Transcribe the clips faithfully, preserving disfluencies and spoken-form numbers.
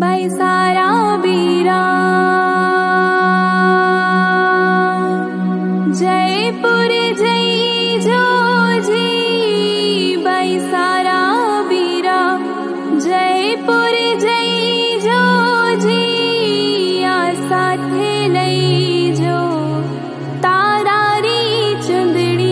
बैसारा बीरा जयपुर जय जो जी बैसारा बीरा जयपुर जय जो जी आ साथे लई जो तारारी चुंदड़ी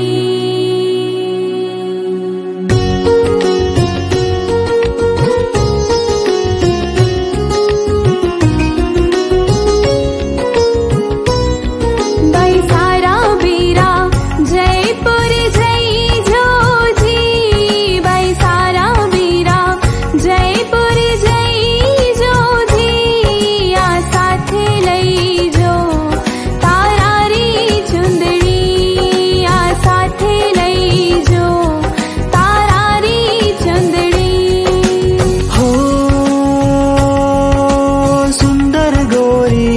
बैसारा बीरा जयपुर जय जो जी बैसारा बीरा जयपुर जय जो जी आ साथे लई जो तारारी चुंदड़ी आ साथे लई जो तारारी चुंदड़ी हो सुंदर गोरी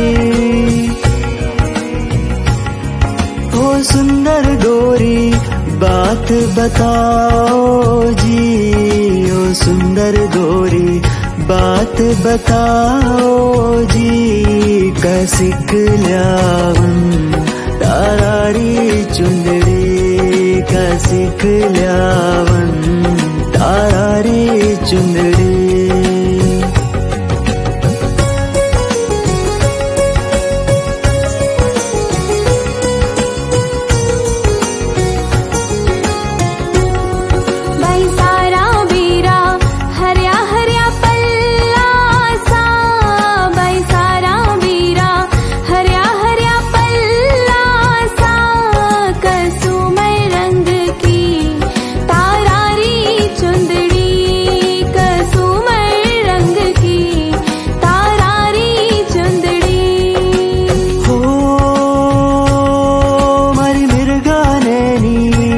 हो सुंदर गोरी बात बताओ जी ओ सुंदर गोरी बात बताओ जी कसिक ल्यावन तारारी चुंदड़ी कसिक ल्यावन तारारी चुंदड़ी बैसारा बीरा हरिया हरिया पल्ला सा बैसारा बीरा हरिया हरिया पल्ला सा कसुमय रंग की तारारी चुंदड़ी कसुमय रंग की तारारी चुंदड़ी हो मरी मिर्गा नैनी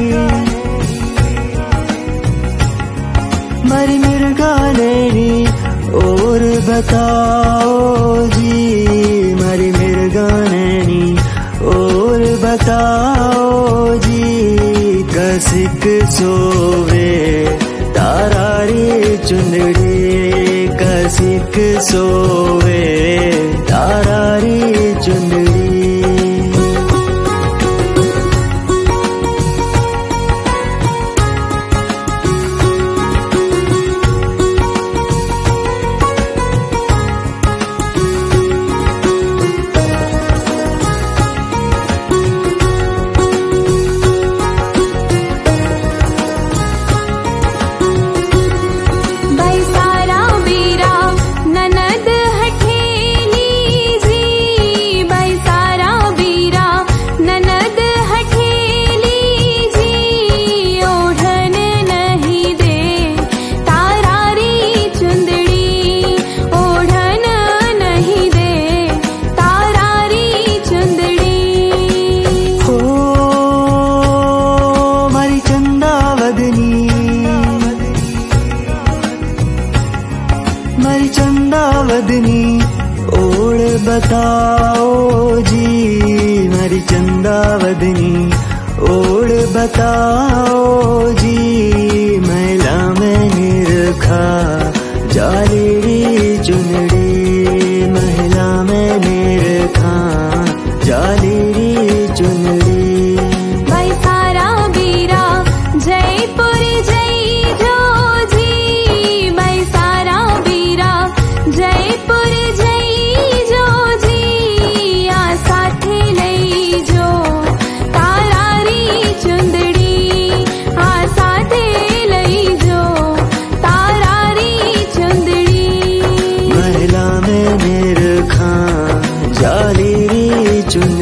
मरी मिर्गा नैनी और बताओ जी मरी मिर्गा नैनी और बताओ जी कसिक सोवे तारारी चुंदड़ी कसिक सोवे तारारी चुंदड़ी बैसारा बीरा ननद हठेली जी बैसारा बीरा ननद हठेली जी ओढ़न नहीं दे तारारी चुंदड़ी ओढ़न नहीं दे तारारी चुंदड़ी हो मरी चंदावदनी मरी चंदावदनी ओढ़ बताओ जी मरी चंदावदनी ओढ़ बताओ जी महिला में निरखा जालेरी चुनड़ी महिला में निरखा जालेरी चुनड़ी बैसारा बीरा जयपुर जय जो जी बैसारा बीरा जयपुर जय जो जी आ साथे लई जो तारारी चुंदड़ी आ साथे लई जो तारारी चुंदड़ी महिला में निरखा जालेरी चुनड़ी